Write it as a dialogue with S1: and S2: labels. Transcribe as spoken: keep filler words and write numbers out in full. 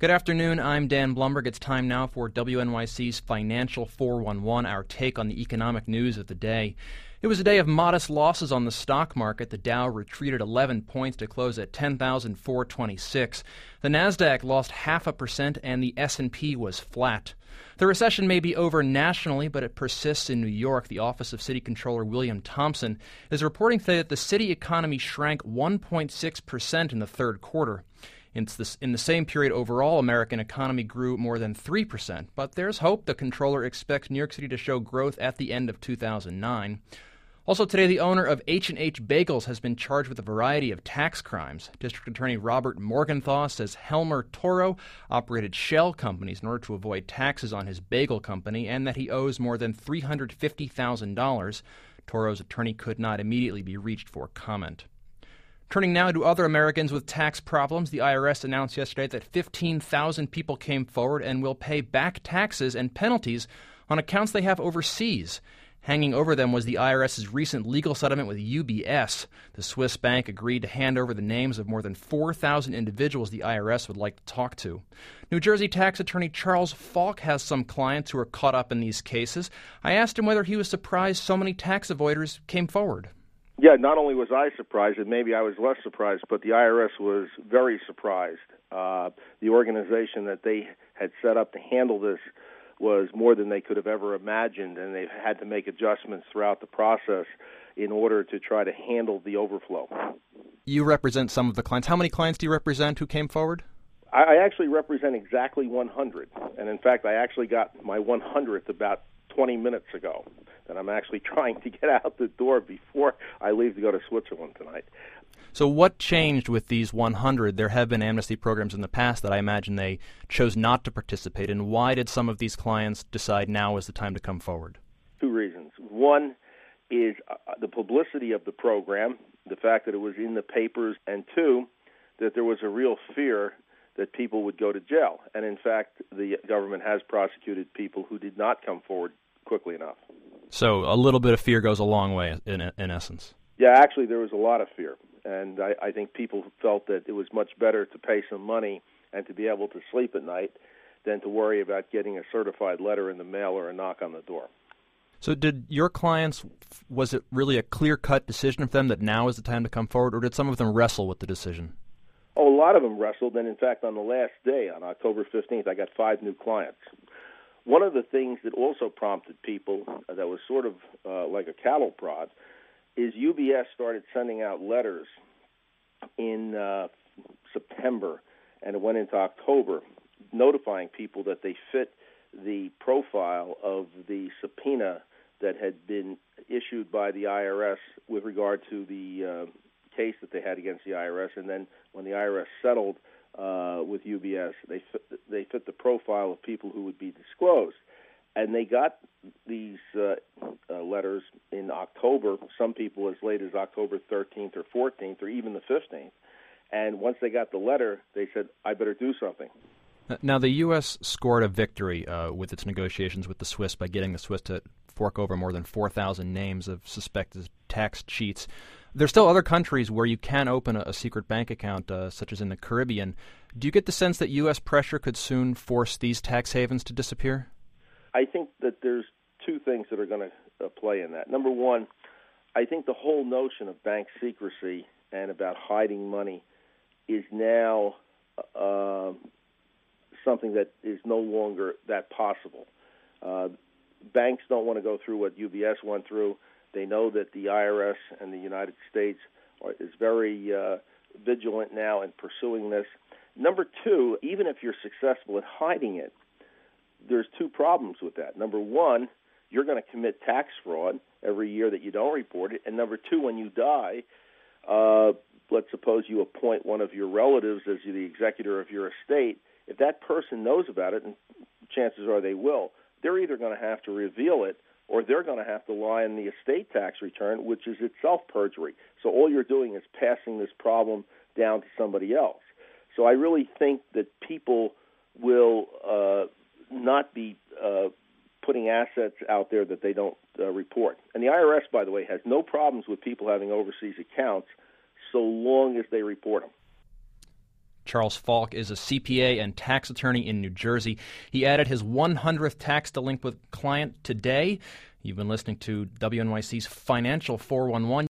S1: Good afternoon, I'm Dan Blumberg. It's time now for W N Y C's Financial four one one, our take on the economic news of the day. It was a day of modest losses on the stock market. The Dow retreated eleven points to close at ten thousand four hundred twenty-six. The Nasdaq lost half a percent and the S and P was flat. The recession may be over nationally, but it persists in New York. The Office of City Controller William Thompson is reporting today that the city economy shrank one point six percent in the third quarter. In the, in the same period overall, American economy grew more than three percent. But there's hope. The controller expects New York City to show growth at the end of two thousand nine. Also today, the owner of H and H Bagels has been charged with a variety of tax crimes. District Attorney Robert Morgenthau says Helmer Toro operated shell companies in order to avoid taxes on his bagel company and that he owes more than three hundred fifty thousand dollars. Toro's attorney could not immediately be reached for comment. Turning now to other Americans with tax problems, the I R S announced yesterday that fifteen thousand people came forward and will pay back taxes and penalties on accounts they have overseas. Hanging over them was the IRS's recent legal settlement with U B S. The Swiss bank agreed to hand over the names of more than four thousand individuals the I R S would like to talk to. New Jersey tax attorney Charles Falk has some clients who are caught up in these cases. I asked him whether he was surprised so many tax avoiders came forward.
S2: Yeah, not only was I surprised, and maybe I was less surprised, but the I R S was very surprised. Uh, the organization that they had set up to handle this was more than they could have ever imagined, and they've had to make adjustments throughout the process in order to try to handle the overflow.
S1: You represent some of the clients. How many clients do you represent who came forward?
S2: I, I actually represent exactly one hundred, and in fact, I actually got my one hundredth about twenty minutes ago, and I'm actually trying to get out the door before I leave to go to Switzerland tonight.
S1: So what changed with these one hundred? There have been amnesty programs in the past that I imagine they chose not to participate in. Why did some of these clients decide now is the time to come forward?
S2: Two reasons. One is uh, the publicity of the program, the fact that it was in the papers, and two, that there was a real fear that people would go to jail. And in fact, the government has prosecuted people who did not come forward quickly enough.
S1: So a little bit of fear goes a long way, in in essence.
S2: Yeah, actually, there was a lot of fear. And I, I think people felt that it was much better to pay some money and to be able to sleep at night than to worry about getting a certified letter in the mail or a knock on the door.
S1: So did your clients, was it really a clear-cut decision for them that now is the time to come forward, or did some of them wrestle with the decision?
S2: Oh, a lot of them wrestled, and in fact, on the last day, on October fifteenth, I got five new clients. One of the things that also prompted people, uh, that was sort of uh, like a cattle prod, is U B S started sending out letters in uh, September, and it went into October, notifying people that they fit the profile of the subpoena that had been issued by the I R S with regard to the uh, case that they had against the I R S. And then when the I R S settled uh, with U B S, they fit, they fit the profile of people who would be disclosed. And they got these uh, uh, letters in October, some people as late as October thirteenth or fourteenth or even the fifteenth. And once they got the letter, they said, I better do something.
S1: Now, the U S scored a victory uh, with its negotiations with the Swiss by getting the Swiss to fork over more than four thousand names of suspected tax cheats. There's still other countries where you can open a, a secret bank account, uh, such as in the Caribbean. Do you get the sense that U S pressure could soon force these tax havens to disappear?
S2: I think that there's two things that are going to uh, play in that. Number one, I think the whole notion of bank secrecy and about hiding money is now uh, something that is no longer that possible. Uh, banks don't want to go through what U B S went through. They know that the I R S and the United States are, is very uh, vigilant now in pursuing this. Number two, even if you're successful at hiding it, there's two problems with that. Number one, you're going to commit tax fraud every year that you don't report it. And number two, when you die, uh, let's suppose you appoint one of your relatives as the executor of your estate. If that person knows about it, and chances are they will, they're either going to have to reveal it or they're going to have to lie in the estate tax return, which is itself perjury. So all you're doing is passing this problem down to somebody else. So I really think that people will uh, not be uh, putting assets out there that they don't uh, report. And the I R S, by the way, has no problems with people having overseas accounts so long as they report them.
S1: Charles Falk is a C P A and tax attorney in New Jersey. He added his one hundredth tax delinquent client today. You've been listening to W N Y C's Financial four one one.